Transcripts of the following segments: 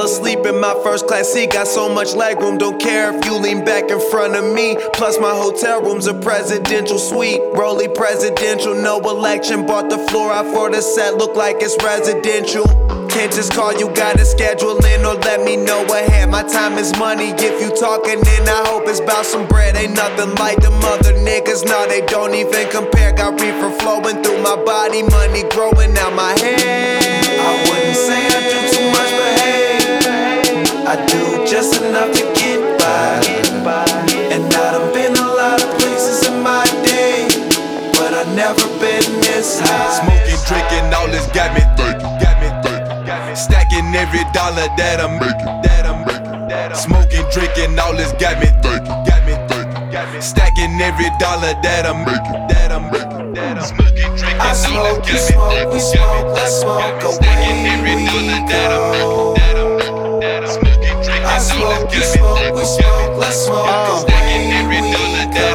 Fall asleep in my first class seat, got so much legroom. Don't care if you lean back in front of me. Plus my hotel room's a presidential suite. Rolly presidential, no election. Bought the floor out for the set, look like it's residential. Can't just call, you gotta schedule in or let me know ahead. My time is money, if you talking then I hope it's about some bread. Ain't nothing like them other niggas, no they don't even compare. Got reefer flowing through my body, money growing out my head. I wouldn't say I do too much, but hey, I do just enough to get by. And I done been a lot of places in my day, but I never been this high. Smoking, drinking, all this got me thinking. Stacking every dollar that I'm making. Smoking, drinking, all this got me thinking. Stacking every dollar that I'm making. Smoking, drinking, I smoke, you smoke, we smoke, let's smoke away. Stacking every dollar that I'm making. Smoking, drinking, I smoke, you smoke, we smoke, let's smoke away. Stacking every dollar that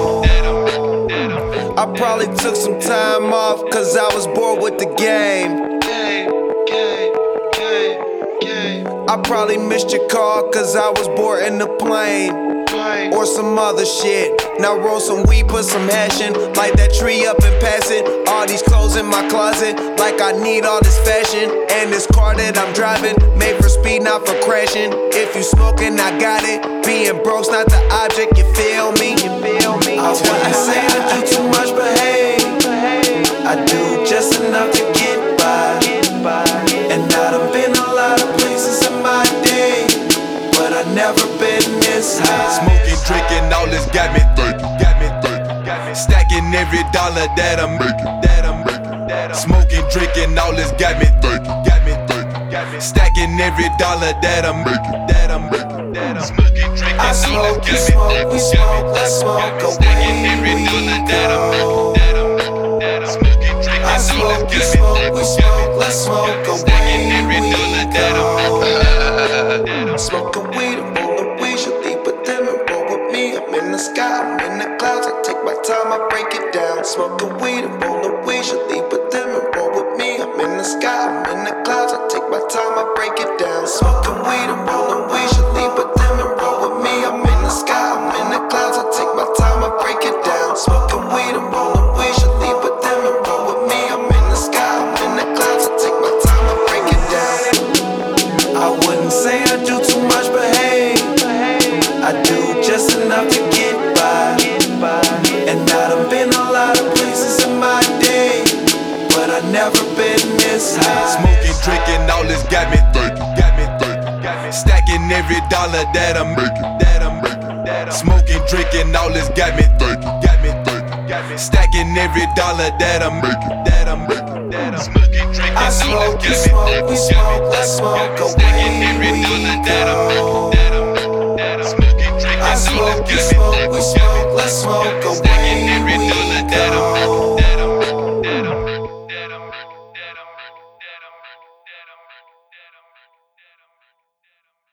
I'm I probably took some time off, cause I was bored with the game. I probably missed your call, cause I was bored in the plane. Or some other shit. Now roll some weed, put some hash in. Light that tree up and pass it. All these clothes in my closet, like I need all this fashion. And this car that I'm driving, made for speed, not for crashing. If you smoking, I got it. Being broke's not the object, you feel me? I wouldn't say I do too much, but hey, I do just enough to get by. And I done been a lot of places in my day, but I never been this high. Smoking, drinking, all this got me thinking. Stacking every dollar that I'm making. Smoking, drinking, all this got me thinking. Stacking every dollar that I'm making. Smoking, drinking, I smoke, you smoke, we smoke, let's smoke away. Stacking every dollar that I'm making. Smoking, drinking, I smoke, you smoke, we smoke, let's smoke away. Stacking every dollar that I'm Smoking weed, I'm rolling weed, should leave with them and roll with me. I'm in the sky, I'm in the clouds, I take my time, I break it down. Smoking weed, I'm rolling weed, should leave with them and roll with me. I'm in the sky, I'm in the clouds, I take my time, I break it down. Smoking weed, I'm rolling weed, should leave with them and roll with me. I'm in the sky, I'm in the clouds, I take my time, I break it down. Smoking weed, I'm rolling weed, should leave with them and roll with me. I'm in the sky, I'm in the clouds, I take my time, I break it down. I wouldn't say I do too much, but hey, I do just enough to get by. And I done been a lot of places in my day, but I never been this high. Smoking, drinking, all this got me thinking. Stacking every dollar that I'm making. Smoking, drinking, all this got me thinking. Stacking every dollar that I'm making. Smoking, drinking, I smoke, you smoke, we smoke, let's smoke away. Stacking every dollar that I'm smoking, drinking, I smoke, you smoke, we smoke, let's smoke away. Stacking every dollar that I'm